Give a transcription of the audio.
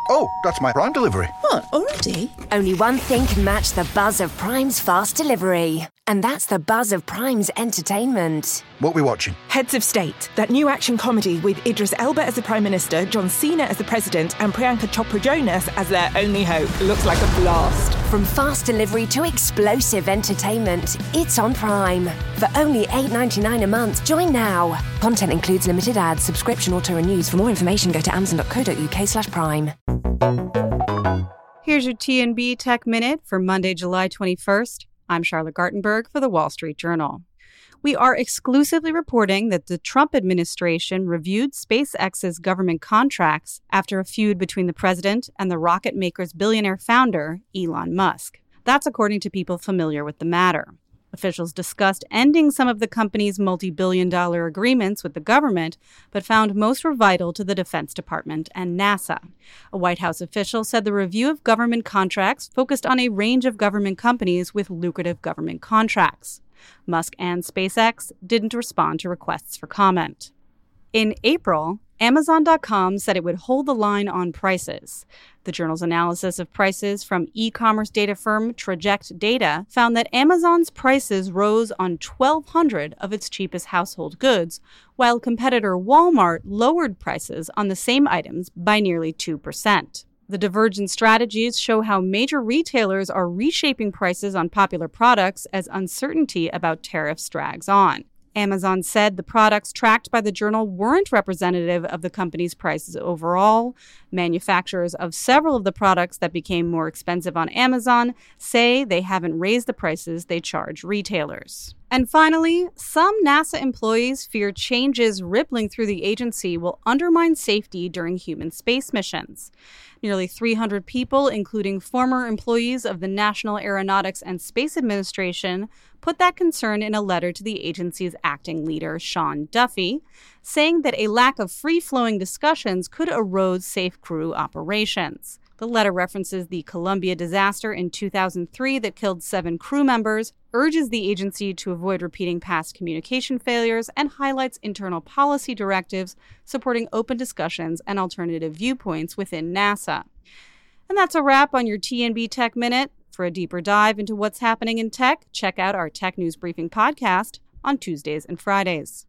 Oh, that's my Prime delivery. What, already? Only one thing can match the buzz of Prime's fast delivery. And that's the buzz of Prime's entertainment. What are we watching? Heads of State, that new action comedy with Idris Elba as the Prime Minister, John Cena as the President, and Priyanka Chopra Jonas as their only hope. Looks like a blast. From fast delivery to explosive entertainment, it's on Prime. For only $8.99 a month, join now. Content includes limited ads, subscription auto-renews. For more information, go to amazon.co.uk/prime. Here's your TNB Tech Minute for Monday, July 21st. I'm Charlotte Gartenberg for The Wall Street Journal. We are exclusively reporting that the Trump administration reviewed SpaceX's government contracts after a feud between the president and the rocket maker's billionaire founder, Elon Musk. That's according to people familiar with the matter. Officials discussed ending some of the company's multi-billion-dollar agreements with the government, but found most were vital to the Defense Department and NASA. A White House official said the review of government contracts focused on a range of government companies with lucrative government contracts. Musk and SpaceX didn't respond to requests for comment. In April, Amazon.com said it would hold the line on prices. The journal's analysis of prices from e-commerce data firm Traject Data found that Amazon's prices rose on 1,200 of its cheapest household goods, while competitor Walmart lowered prices on the same items by nearly 2%. The divergent strategies show how major retailers are reshaping prices on popular products as uncertainty about tariffs drags on. Amazon said the products tracked by the journal weren't representative of the company's prices overall. Manufacturers of several of the products that became more expensive on Amazon say they haven't raised the prices they charge retailers. And finally, some NASA employees fear changes rippling through the agency will undermine safety during human space missions. Nearly 300 people, including former employees of the National Aeronautics and Space Administration, put that concern in a letter to the agency's acting leader, Sean Duffy, saying that a lack of free-flowing discussions could erode safe crew operations. The letter references the Columbia disaster in 2003 that killed 7 crew members, urges the agency to avoid repeating past communication failures, and highlights internal policy directives supporting open discussions and alternative viewpoints within NASA. And that's a wrap on your TNB Tech Minute. For a deeper dive into what's happening in tech, check out our Tech News Briefing podcast on Tuesdays and Fridays.